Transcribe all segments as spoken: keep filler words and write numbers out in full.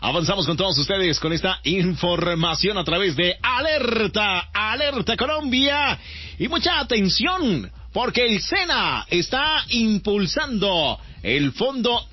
Avanzamos con todos ustedes con esta información a través de Alerta, Alerta Colombia. Y mucha atención, porque el SENA está impulsando el Fondo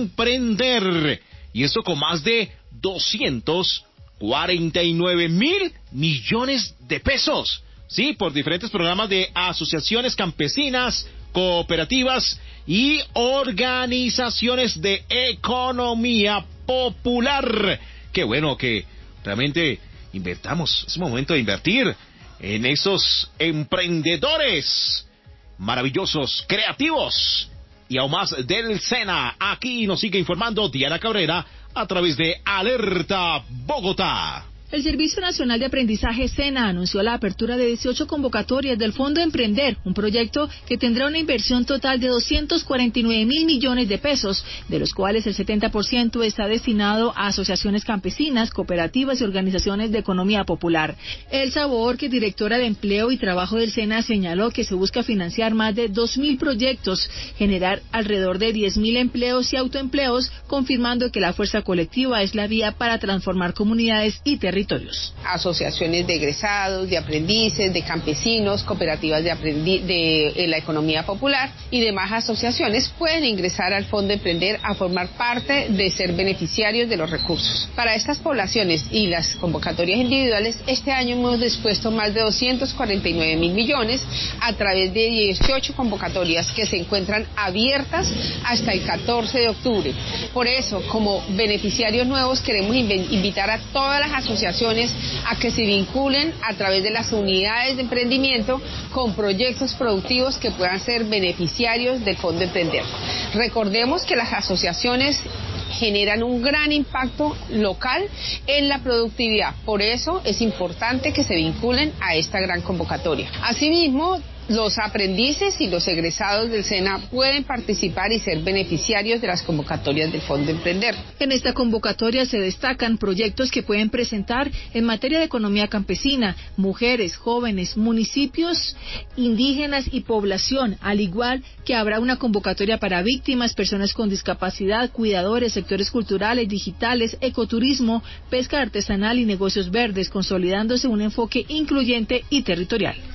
Emprender. Y esto con más de doscientos cuarenta y nueve mil millones de pesos. Sí, por diferentes programas de asociaciones campesinas, cooperativas y organizaciones de economía popular. Qué bueno que realmente invertamos. Es momento de invertir en esos emprendedores maravillosos, creativos y aún más del SENA. Aquí nos sigue informando Diana Cabrera a través de Alerta Bogotá. El Servicio Nacional de Aprendizaje SENA anunció la apertura de dieciocho convocatorias del Fondo Emprender, un proyecto que tendrá una inversión total de doscientos cuarenta y nueve mil millones de pesos, de los cuales el setenta por ciento está destinado a asociaciones campesinas, cooperativas y organizaciones de economía popular. Elsa Borges, directora de Empleo y Trabajo del SENA, señaló que se busca financiar más de dos mil proyectos, generar alrededor de diez mil empleos y autoempleos, confirmando que la fuerza colectiva es la vía para transformar comunidades y territorios. Asociaciones de egresados, de aprendices, de campesinos, cooperativas de, aprendi- de, de la economía popular y demás asociaciones pueden ingresar al Fondo Emprender a formar parte de ser beneficiarios de los recursos. Para estas poblaciones y las convocatorias individuales, este año hemos dispuesto más de doscientos cuarenta y nueve mil millones a través de dieciocho convocatorias que se encuentran abiertas hasta el catorce de octubre. Por eso, como beneficiarios nuevos, queremos invitar a todas las asociaciones a que se vinculen a través de las unidades de emprendimiento con proyectos productivos que puedan ser beneficiarios del Fondo Emprender. Recordemos que las asociaciones generan un gran impacto local en la productividad, por eso es importante que se vinculen a esta gran convocatoria. Asimismo, los aprendices y los egresados del SENA pueden participar y ser beneficiarios de las convocatorias del Fondo Emprender. En esta convocatoria se destacan proyectos que pueden presentar en materia de economía campesina, mujeres, jóvenes, municipios, indígenas y población, al igual que habrá una convocatoria para víctimas, personas con discapacidad, cuidadores, sectores culturales, digitales, ecoturismo, pesca artesanal y negocios verdes, consolidándose un enfoque incluyente y territorial.